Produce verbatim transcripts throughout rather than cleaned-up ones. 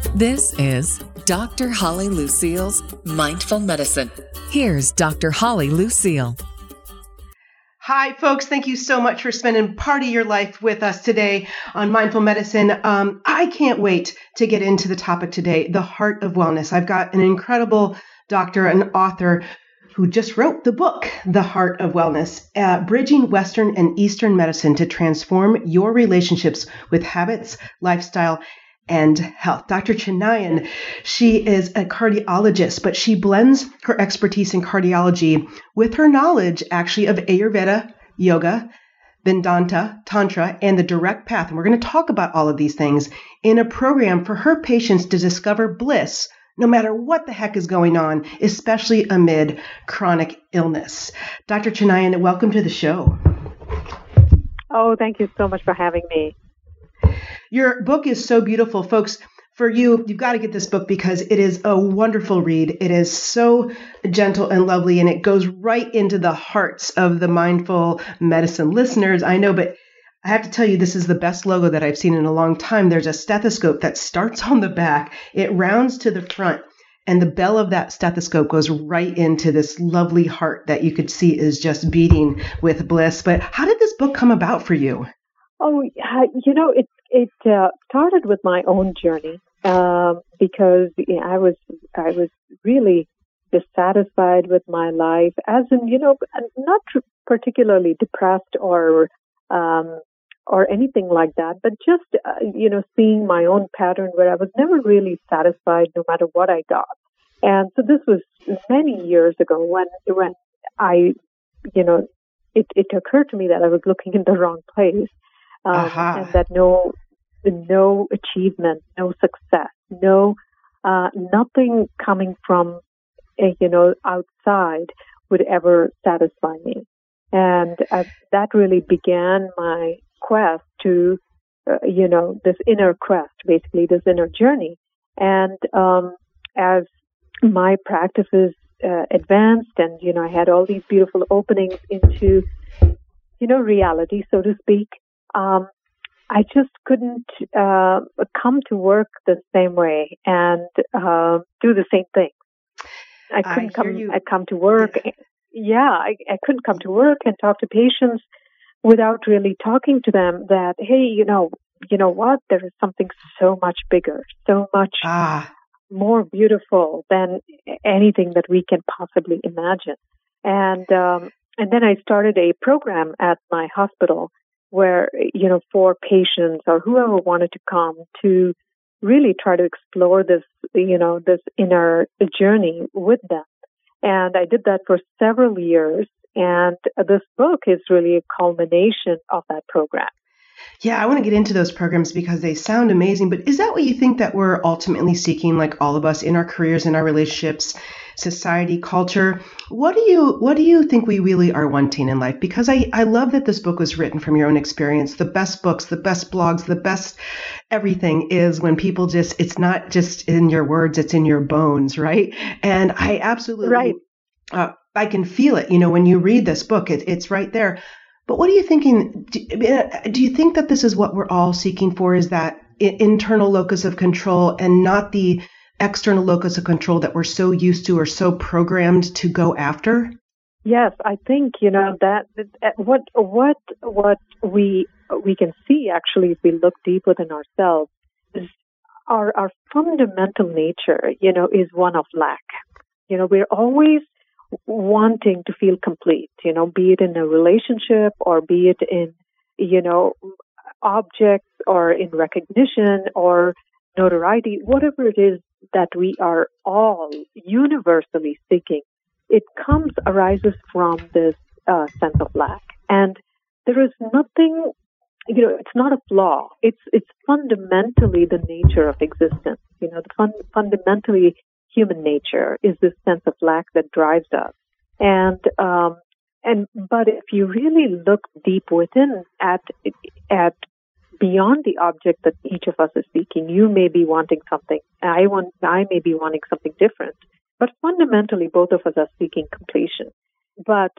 This is Doctor Holly Lucille's Mindful Medicine. Here's Doctor Holly Lucille. Hi, folks. Thank you so much for spending part of your life with us today on Mindful Medicine. Um, I can't wait to get into the topic today, the heart of wellness. I've got an incredible doctor and author who just wrote the book, The Heart of Wellness, uh, Bridging Western and Eastern Medicine to Transform Your Relationships with Habits, Lifestyle, and Health. Doctor Chinayan, she is a cardiologist, but she blends her expertise in cardiology with her knowledge actually of Ayurveda, yoga, Vedanta, Tantra, and the direct path. And we're going to talk about all of these things in a program for her patients to discover bliss no matter what the heck is going on, especially amid chronic illness. Doctor Chinayan, welcome to the show. Oh, thank you so much for having me. Your book is so beautiful, folks. For you, you've got to get this book because it is a wonderful read. It is so gentle and lovely, and it goes right into the hearts of the mindful medicine listeners. I know, but I have to tell you, this is the best logo that I've seen in a long time. There's a stethoscope that starts on the back. It rounds to the front, and the bell of that stethoscope goes right into this lovely heart that you could see is just beating with bliss. But how did this book come about for you? Oh, you know, it it uh, started with my own journey um, because you know, I was I was really dissatisfied with my life, as in, you know, not particularly depressed or um, or anything like that, but just uh, you know, seeing my own pattern where I was never really satisfied, no matter what I got. And so this was many years ago when when I, you know, it, it occurred to me that I was looking in the wrong place. Um, uh-huh. And that no, no achievement, no success, no, uh, nothing coming from, uh, you know, outside would ever satisfy me. And uh, that really began my quest to, uh, you know, this inner quest, basically this inner journey. And um, as my practices uh, advanced, and you know, I had all these beautiful openings into, you know, reality, so to speak. Um, I just couldn't uh, come to work the same way and uh, do the same thing. I couldn't I come. You. I come to work. Yeah, yeah I, I couldn't come to work and talk to patients without really talking to them that, hey, you know, you know what? There is something so much bigger, so much ah. more beautiful than anything that we can possibly imagine. And um, and then I started a program at my hospital where, you know, for patients or whoever wanted to come to really try to explore this, you know, this inner journey with them. And I did that for several years. And this book is really a culmination of that program. Yeah, I want to get into those programs because they sound amazing. But is that what you think that we're ultimately seeking, like all of us in our careers, in our relationships, society, culture? What do you what do you think we really are wanting in life? Because I, I love that this book was written from your own experience. The best books, the best blogs, the best everything is when people just, it's not just in your words, it's in your bones, right? And I absolutely, right. uh, I can feel it. You know, when you read this book, it, it's right there. But what are you thinking? Do, do you think that this is what we're all seeking for, is that internal locus of control and not the external locus of control that we're so used to or so programmed to go after? Yes, I think, you know, that, that what what what we we can see actually if we look deep within ourselves is our our fundamental nature, you know, is one of lack. You know, we're always wanting to feel complete, you know, be it in a relationship or be it in, you know, objects or in recognition or notoriety, whatever it is that we are all universally seeking, it comes, arises from this uh, sense of lack. And there is nothing, you know, it's not a flaw. It's it's fundamentally the nature of existence. You know, the fun, fundamentally human nature is this sense of lack that drives us. And um, and but if you really look deep within at at beyond the object that each of us is seeking, you may be wanting something. I want. I may be wanting something different. But fundamentally, both of us are seeking completion. But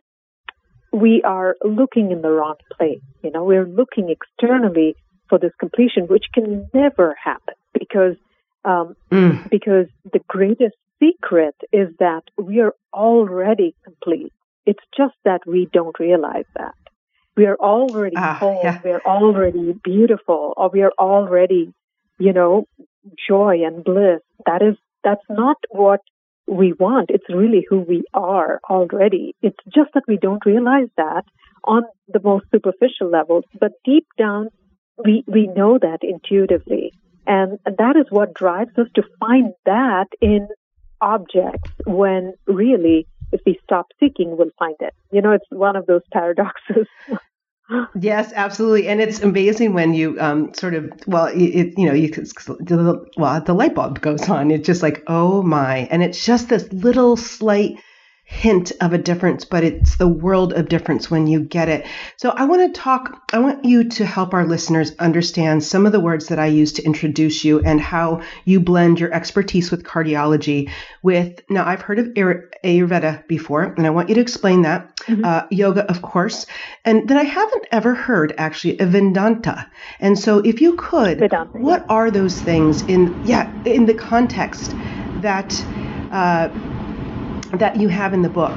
we are looking in the wrong place. You know, we're looking externally for this completion, which can never happen because Um, Mm. because the greatest secret is that we are already complete. It's just that we don't realize that. We are already Ah, whole, yeah. we are already beautiful, or we are already, you know, joy and bliss. That is, that's not what we want. It's really who we are already. It's just that we don't realize that on the most superficial levels, but deep down, we, we know that intuitively. And that is what drives us to find that in objects when really, if we stop seeking, we'll find it. You know, it's one of those paradoxes. Yes, absolutely. And it's amazing when you um, sort of, well, it, it, you know, you could, the, well, the light bulb goes on. It's just like, oh my. And it's just this little slight hint of a difference, but it's the world of difference when you get it. So I want to talk, I want you to help our listeners understand some of the words that I use to introduce you and how you blend your expertise with cardiology with, now I've heard of Ayurveda before, and I want you to explain that, mm-hmm. uh, yoga, of course, and then I haven't ever heard actually of Vedanta. And so if you could, Vedanta, what yeah. are those things in, yeah, in the context that, uh, that you have in the book?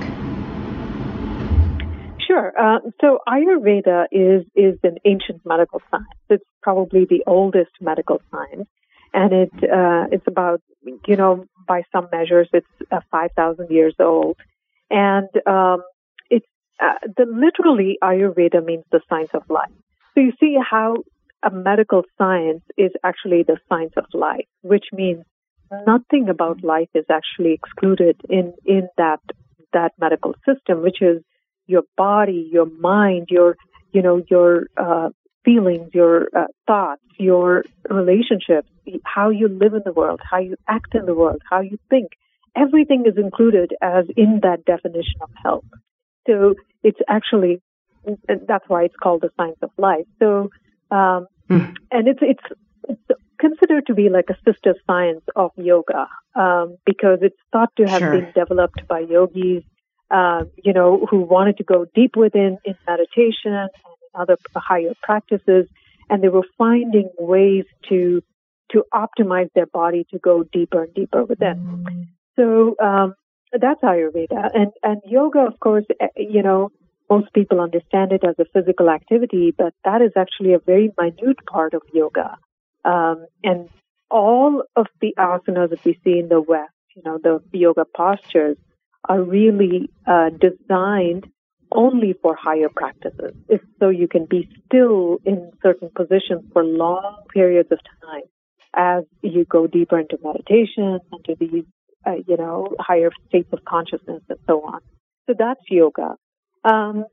Sure. Uh, so Ayurveda is is an ancient medical science. It's probably the oldest medical science, and it uh, it's about, you know, by some measures, it's uh, five thousand years old, and um, it's uh, the literally Ayurveda means the science of life. So you see how a medical science is actually the science of life, which means nothing about life is actually excluded in, in that that medical system, which is your body, your mind, your you know your uh, feelings, your uh, thoughts, your relationships, how you live in the world, how you act in the world, how you think. Everything is included as in that definition of health. So it's actually, that's why it's called the science of life. So um, mm. and it's it's it's considered to be like a sister science of yoga, um, because it's thought to have sure. been developed by yogis, uh, you know, who wanted to go deep within in meditation and in other higher practices, and they were finding ways to to optimize their body to go deeper and deeper within. Mm. So um, that's Ayurveda, and and yoga, of course, you know, most people understand it as a physical activity, but that is actually a very minute part of yoga. Um, and all of the asanas that we see in the West, you know, the yoga postures, are really uh, designed only for higher practices. It's so you can be still in certain positions for long periods of time as you go deeper into meditation, into these, uh, you know, higher states of consciousness and so on. So that's yoga. Um,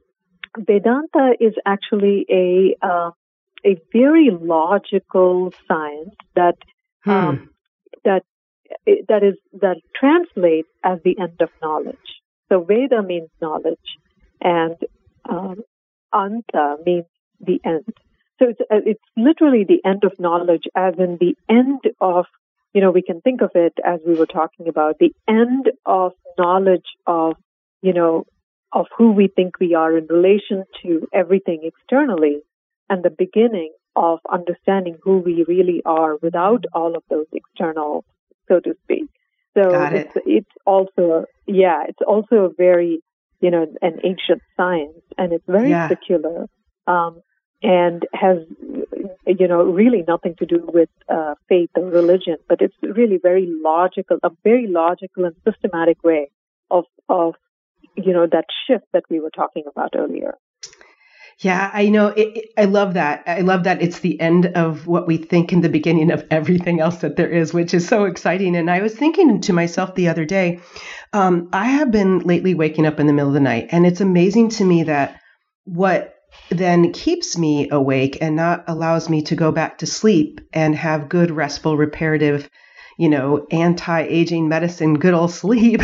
Vedanta is actually a uh, a very logical science that hmm. um, that that is that translates as the end of knowledge. So Veda means knowledge, and um, Anta means the end. So it's it's literally the end of knowledge, as in the end of, you know, we can think of it as we were talking about, the end of knowledge of, you know, of who we think we are in relation to everything externally, and the beginning of understanding who we really are without all of those external, so to speak. So Got it. it's it's also yeah, it's also a very, you know, an ancient science, and it's very yeah. secular, um, and has, you know, really nothing to do with uh, faith or religion, but it's really very logical, a very logical and systematic way of of you know, that shift that we were talking about earlier. Yeah, I know. It, it, I love that. I love that it's the end of what we think and the beginning of everything else that there is, which is so exciting. And I was thinking to myself the other day, um, I have been lately waking up in the middle of the night, and it's amazing to me that what then keeps me awake and not allows me to go back to sleep and have good, restful, reparative, you know, anti-aging medicine, good old sleep,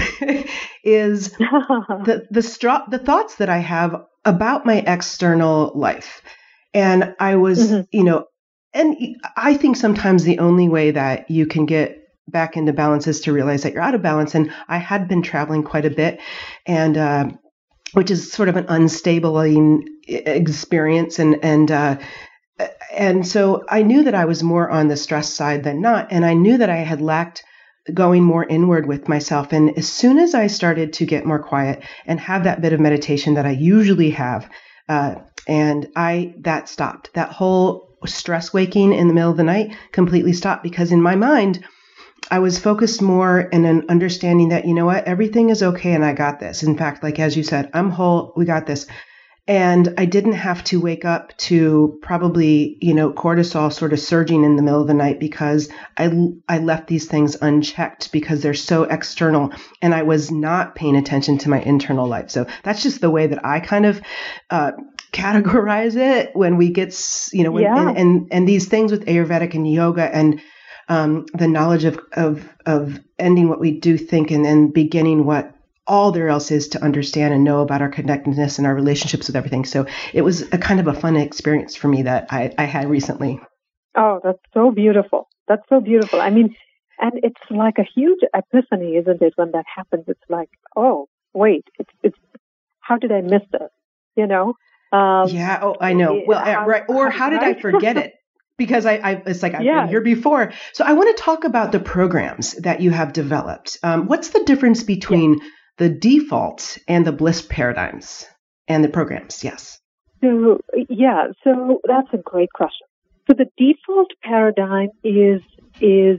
is the the, stro- the thoughts that I have about my external life. And I was, mm-hmm. you know, and I think sometimes the only way that you can get back into balance is to realize that you're out of balance. And I had been traveling quite a bit, and uh, which is sort of an unstable experience. And, and, uh, and so I knew that I was more on the stress side than not. And I knew that I had lacked going more inward with myself. And as soon as I started to get more quiet and have that bit of meditation that I usually have, uh, and I, that stopped. That whole stress waking in the middle of the night completely stopped, because in my mind, I was focused more in an understanding that, you know what, everything is okay and I got this. In fact, like as you said, I'm whole, we got this. And I didn't have to wake up to probably, you know, cortisol sort of surging in the middle of the night, because I, I left these things unchecked because they're so external, and I was not paying attention to my internal life. So that's just the way that I kind of uh, categorize it when we get, you know, when, Yeah. and, and, and these things with Ayurvedic and yoga and um, the knowledge of, of, of ending what we do think and then beginning what all there else is to understand and know about our connectedness and our relationships with everything. So it was a kind of a fun experience for me that I, I had recently. Oh, that's so beautiful. That's so beautiful. I mean, and it's like a huge epiphany, isn't it, when that happens? It's like, oh, wait, it's, it's how did I miss this? You know? Um, yeah. Oh, I know. Well, how, right. Or how did right? I forget it? Because I, I, it's like I've Yeah. been here before. So I want to talk about the programs that you have developed. Um, what's the difference between yeah. the default and the bliss paradigms and the programs? Yes. So, yeah, so that's a great question. So the default paradigm is, is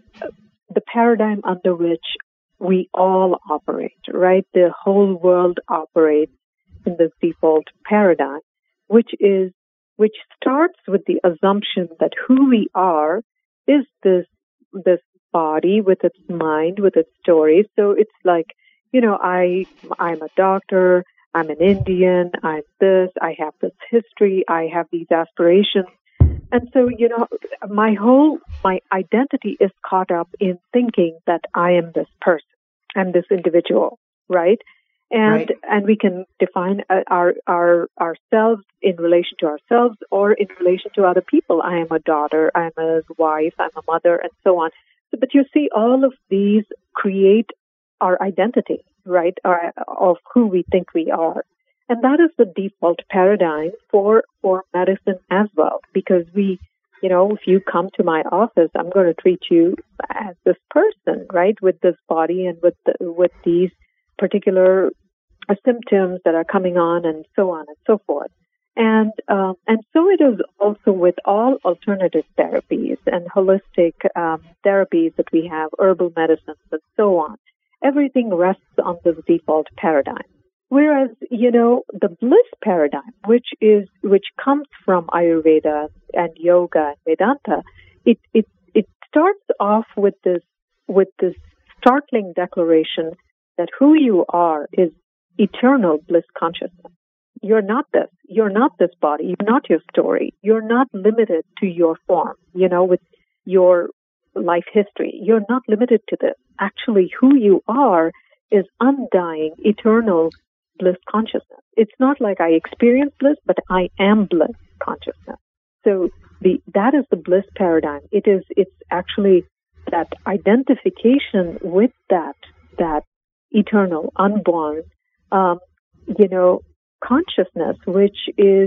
the paradigm under which we all operate, right? The whole world operates in this default paradigm, which is, which starts with the assumption that who we are is this, this body with its mind, with its stories. So it's like, you know, I, I'm a doctor, I'm an Indian, I'm this, I have this history, I have these aspirations. And so, you know, my whole, my identity is caught up in thinking that I am this person, I'm this individual, right? And, right. and we can define our, our, ourselves in relation to ourselves or in relation to other people. I am a daughter, I'm a wife, I'm a mother, and so on. But you see, all of these create our identity, right, or, of who we think we are. And that is the default paradigm for, for medicine as well, because we, you know, if you come to my office, I'm going to treat you as this person, right, with this body and with the, with these particular symptoms that are coming on and so on and so forth. And um, and so it is also with all alternative therapies and holistic um, therapies that we have, herbal medicines and so on. Everything rests on this default paradigm. Whereas, you know, the bliss paradigm, which is which comes from Ayurveda and yoga and Vedanta, it it it starts off with this with this startling declaration that who you are is eternal bliss consciousness. You're not this. You're not this body. You're not your story. You're not limited to your form, you know, with your life history. You're not limited to this. Actually, who you are is undying, eternal bliss consciousness. It's not like I experience bliss, but I am bliss consciousness. So the that is the bliss paradigm. It is it's actually that identification with that that eternal, unborn, um, you know, consciousness, which is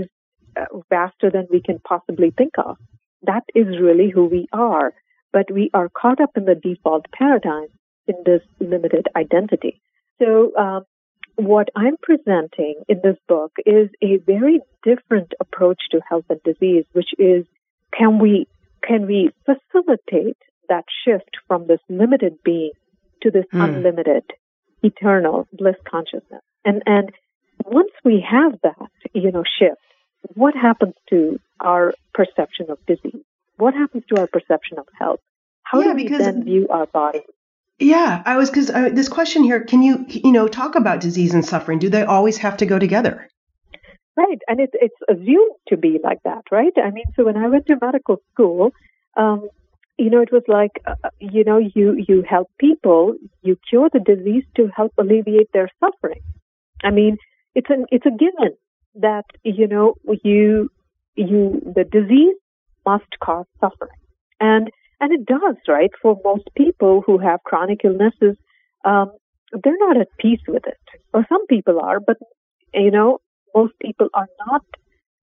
vaster than we can possibly think of. That is really who we are. But we are caught up in the default paradigm in this limited identity. So um, what I'm presenting in this book is a very different approach to health and disease, which is can we can we facilitate that shift from this limited being to this mm. unlimited, eternal bliss consciousness? And and once we have that, you know, shift, what happens to our perception of disease? What happens to our perception of health? How yeah, do we because, then view our body? Yeah, I was because uh, this question here. Can you you know talk about disease and suffering? Do they always have to go together? Right, and it's it's assumed to be like that, right? I mean, so when I went to medical school, um, you know, it was like uh, you know you you help people, you cure the disease to help alleviate their suffering. I mean, it's an it's a given that you know you you the disease must cause suffering, and and it does, right? For most people who have chronic illnesses, um, they're not at peace with it, or some people are, but you know, most people are not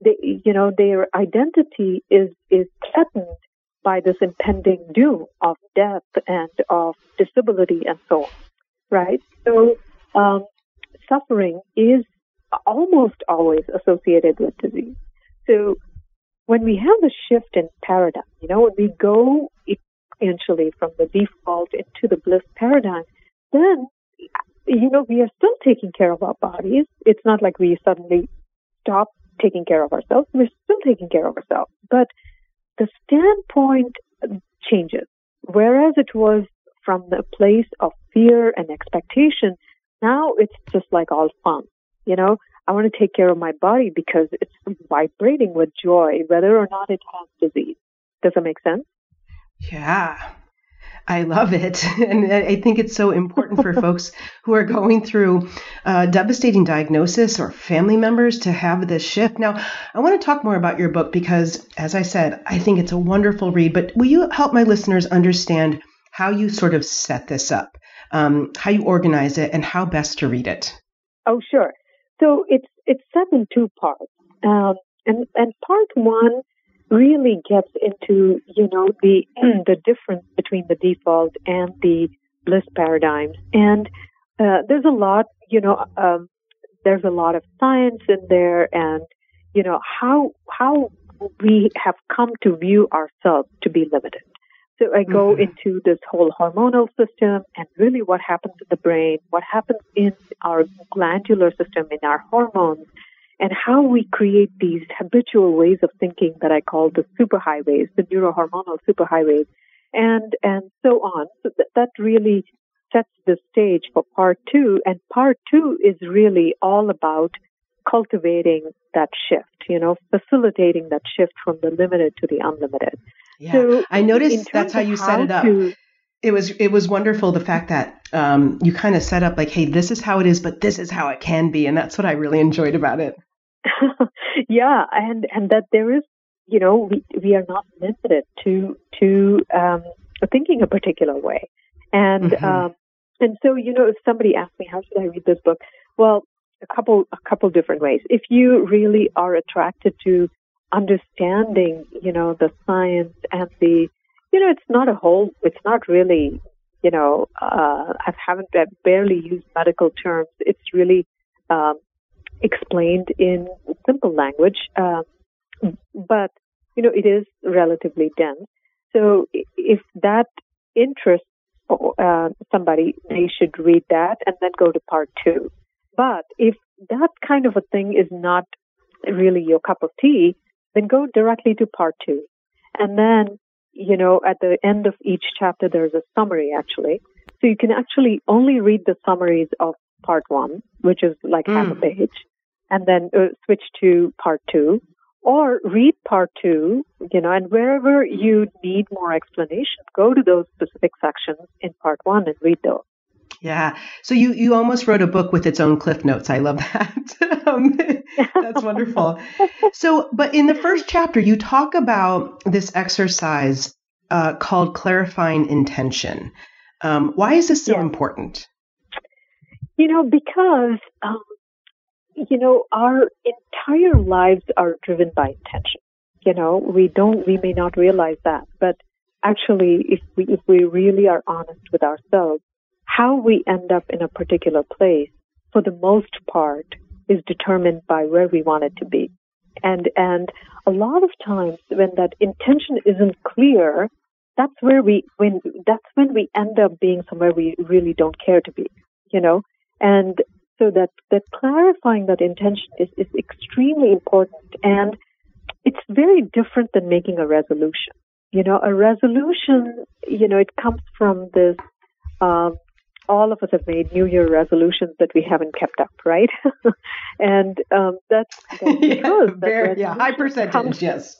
they, you know, their identity is, is threatened by this impending doom of death and of disability and so on, right? So um, suffering is almost always associated with disease. So when we have the shift in paradigm, you know, when we go essentially from the default into the bliss paradigm, then, you know, we are still taking care of our bodies. It's not like we suddenly stop taking care of ourselves. We're still taking care of ourselves. But the standpoint changes. Whereas it was from the place of fear and expectation, now it's just like all fun. You know, I want to take care of my body because it's vibrating with joy, whether or not it has disease. Does that make sense? Yeah, I love it. And I think it's so important for folks who are going through a devastating diagnosis or family members to have this shift. Now, I want to talk more about your book because, as I said, I think it's a wonderful read. But will you help my listeners understand how you sort of set this up, um, how you organize it, and how best to read it? Oh, sure. So it's it's set in two parts. Um, and, and part one really gets into, you know, the the difference between the default and the bliss paradigms. And uh, there's a lot, you know, um, there's a lot of science in there, and, you know, how how we have come to view ourselves to be limited. So I go mm-hmm. into this whole hormonal system and really what happens in the brain, what happens in our glandular system, in our hormones, and how we create these habitual ways of thinking that I call the superhighways, the neurohormonal superhighways, and and so on. So that, that really sets the stage for part two. And part two is really all about cultivating that shift, you know, facilitating that shift from the limited to the unlimited. Yeah, so I noticed that's how you set it up. To, it was it was wonderful, the fact that um, you kind of set up like, hey, this is how it is, but this is how it can be. And that's what I really enjoyed about it. yeah, and, and that there is, you know, we, we are not limited to to um, thinking a particular way. And mm-hmm. um, and so, you know, if somebody asks me, how should I read this book? Well, a couple a couple different ways. If you really are attracted to understanding, you know, the science and the, you know, it's not a whole, it's not really, you know, uh, I haven't I barely used medical terms. It's really um, explained in simple language, uh, but, you know, it is relatively dense. So if that interests uh, somebody, they should read that and then go to part two. But if that kind of a thing is not really your cup of tea, then go directly to part two. And then, you know, at the end of each chapter, there's a summary, actually. So you can actually only read the summaries of part one, which is like mm. half a page, and then uh, switch to part two, or read part two, you know, and wherever you need more explanation, go to those specific sections in part one and read those. Yeah. So you, you almost wrote a book with its own cliff notes. I love that. um, that's wonderful. So, but in the first chapter, you talk about this exercise uh, called clarifying intention. Um, why is this so yeah. important? You know, because, um, you know, our entire lives are driven by intention. You know, we don't, we may not realize that, but actually, if we, if we really are honest with ourselves, how we end up in a particular place, for the most part, is determined by where we want it to be. And and a lot of times when that intention isn't clear, that's where we when that's when we end up being somewhere we really don't care to be, you know? And so that, that clarifying that intention is, is extremely important. And it's very different than making a resolution. You know, a resolution, you know, it comes from this um all of us have made New Year resolutions that we haven't kept up, right? and um, that's, that's because yeah, very, yeah, high percentage, comes, yes.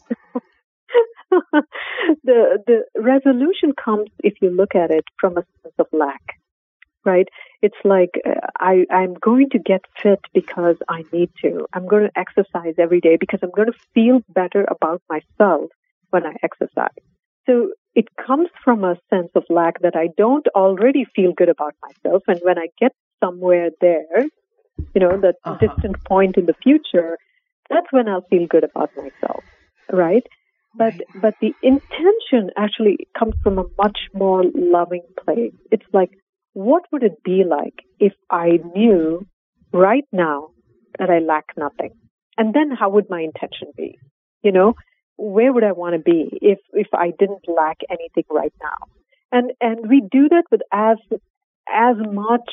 the the resolution comes, if you look at it, from a sense of lack, right? It's like uh, I I'm going to get fit because I need to. I'm going to exercise every day because I'm going to feel better about myself when I exercise. So it comes from a sense of lack that I don't already feel good about myself. And when I get somewhere there, you know, that uh-huh. distant point in the future, that's when I'll feel good about myself, right? But Right. but the intention actually comes from a much more loving place. It's like, what would it be like if I knew right now that I lack nothing? And then how would my intention be? You know, where would I want to be if if I didn't lack anything right now? And and we do that with as as much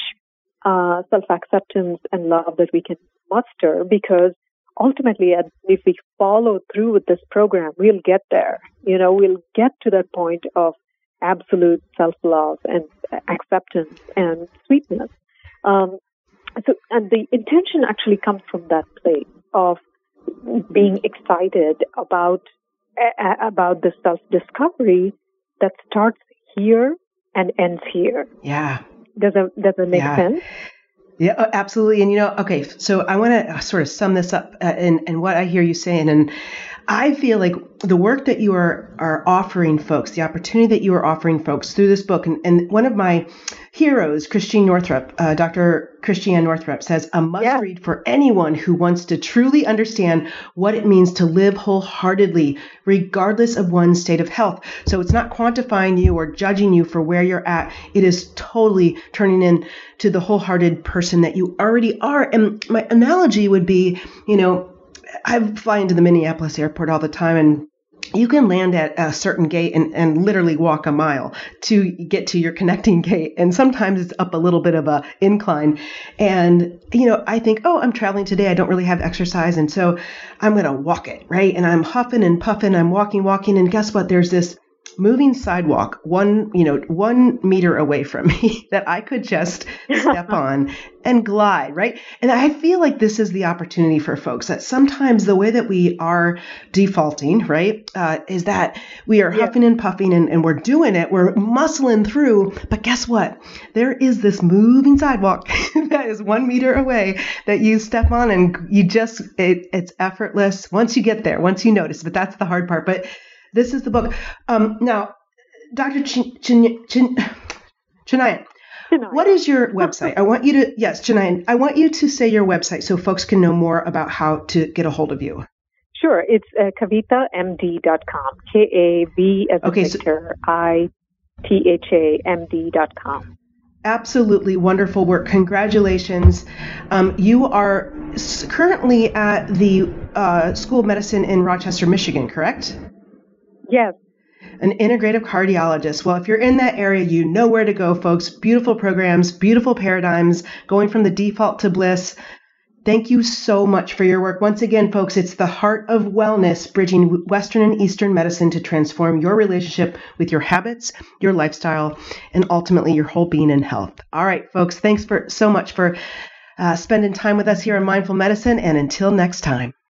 uh, self-acceptance and love that we can muster, because ultimately, if we follow through with this program, we'll get there. You know, we'll get to that point of absolute self-love and acceptance and sweetness. Um, so, and the intention actually comes from that place of being excited about uh, about the self-discovery that starts here and ends here. Yeah. Does that does that make Yeah. sense? Yeah, oh, absolutely. And, you know, okay, so I want to sort of sum this up uh, and, and what I hear you saying. And I feel like the work that you are, are offering folks, the opportunity that you are offering folks through this book, and, and one of my heroes, Christine Northrup, uh, Doctor Christiane Northrup, says a must Yeah. read for anyone who wants to truly understand what it means to live wholeheartedly, regardless of one's state of health. So it's not quantifying you or judging you for where you're at. It is totally turning into the wholehearted person that you already are. And my analogy would be, you know, I fly into the Minneapolis airport all the time, and you can land at a certain gate and, and literally walk a mile to get to your connecting gate. And sometimes it's up a little bit of a incline. And, you know, I think, oh, I'm traveling today. I don't really have exercise. And so I'm going to walk it, right? And I'm huffing and puffing. I'm walking, walking. And guess what? There's this moving sidewalk one, you know, one meter away from me that I could just step on and glide, right? And I feel like this is the opportunity for folks that sometimes the way that we are defaulting, right, uh, is that we are Yeah. huffing and puffing and, and we're doing it, we're muscling through. But guess what? There is this moving sidewalk that is one meter away that you step on and you just, it, it's effortless once you get there, once you notice. But that's the hard part. But this is the book. Um, now, Doctor Ch- Ch- Ch- Chennai, what is your website? I want you to, yes, Chennai, I want you to say your website so folks can know more about how to get a hold of you. Sure. It's uh, kavitha m d dot com. K A V as in Okay, so- Victor, I T H A M D dot com. Absolutely wonderful work. Congratulations. Um, you are s- currently at the uh, School of Medicine in Rochester, Michigan, correct? Yes. An integrative cardiologist. Well, if you're in that area, you know where to go, folks. Beautiful programs, beautiful paradigms, going from the default to bliss. Thank you so much for your work. Once again, folks, it's the Heart of Wellness, bridging Western and Eastern medicine to transform your relationship with your habits, your lifestyle, and ultimately your whole being and health. All right, folks, thanks for so much for uh, spending time with us here on Mindful Medicine. And until next time.